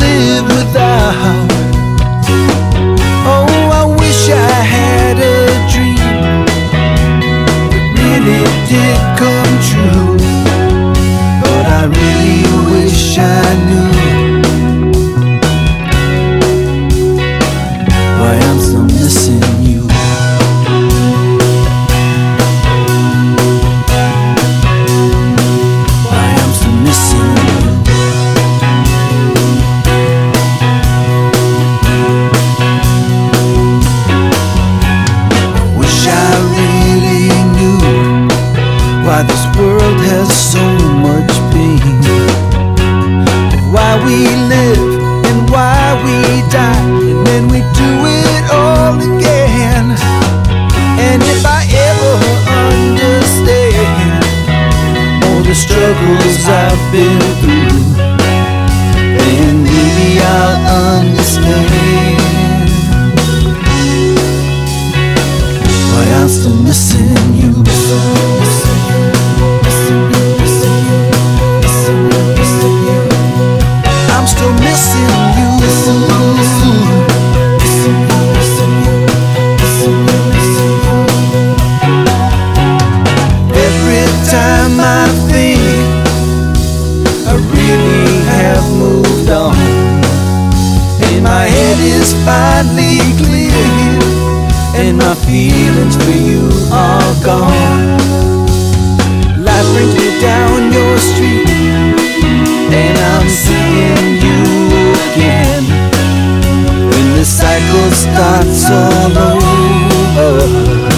live without. Oh, I wish I had a dream that really did come true, but I really wish I knew why I'm still missing you. Why I'm still missing you. I wish I really knew why this world has so much pain, why we live and why we die, and then we do it all again. And if I ever understand all the struggles I've been through, then maybe I'll understand why I'm still missing you. I'm still missing you. Every time I think I really have moved on, and my head is finally clear, and my feelings for you are gone. Life brings me down your street, and I'm seeing you again. When the cycle starts all over,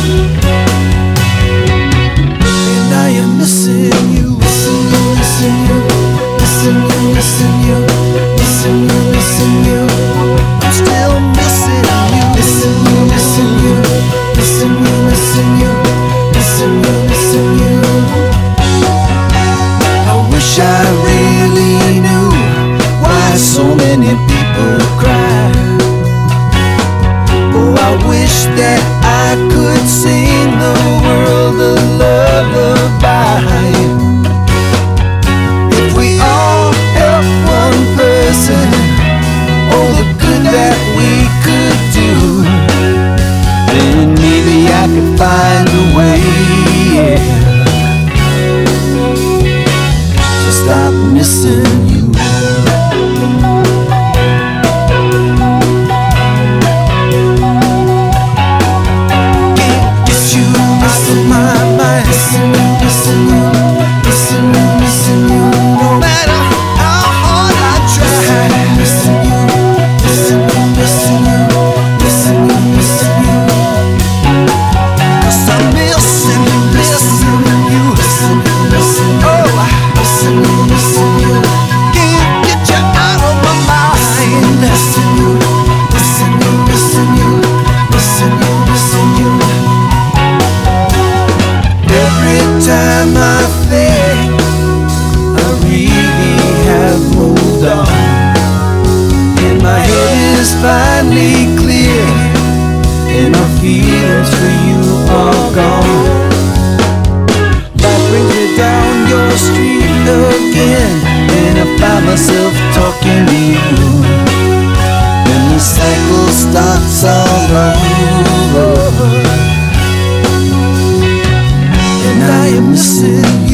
and I am missing you, missing you, missing you, missing you, missing you, missing you, missing you. I'm still missing you, missing you, missing you, missing you, missing you, missing you, missing you. I wish I really knew why so many people cry. Oh, I wish that I could sing the world a lullaby. If we all help one person, all the good that we could do, then maybe I could find a way, yeah, to stop missing you. Can't get you out of my mind. Missing you, missing you, missing you, missing you. No matter how hard I try. Missing you, missing you, missing you, missing you, missing you. 'Cause I'm missing you, missing you, missing you, missing you. Oh, missing you, missing you. Can't get you out of my mind. Missing you, missing you, missing you, missing you, missing you. Every time I think I really have moved on, and my head is finally clear, and my feelings for you are gone. Life brings me down your street again, and I find myself talking to you, and the cycle starts all over, and I am missing you.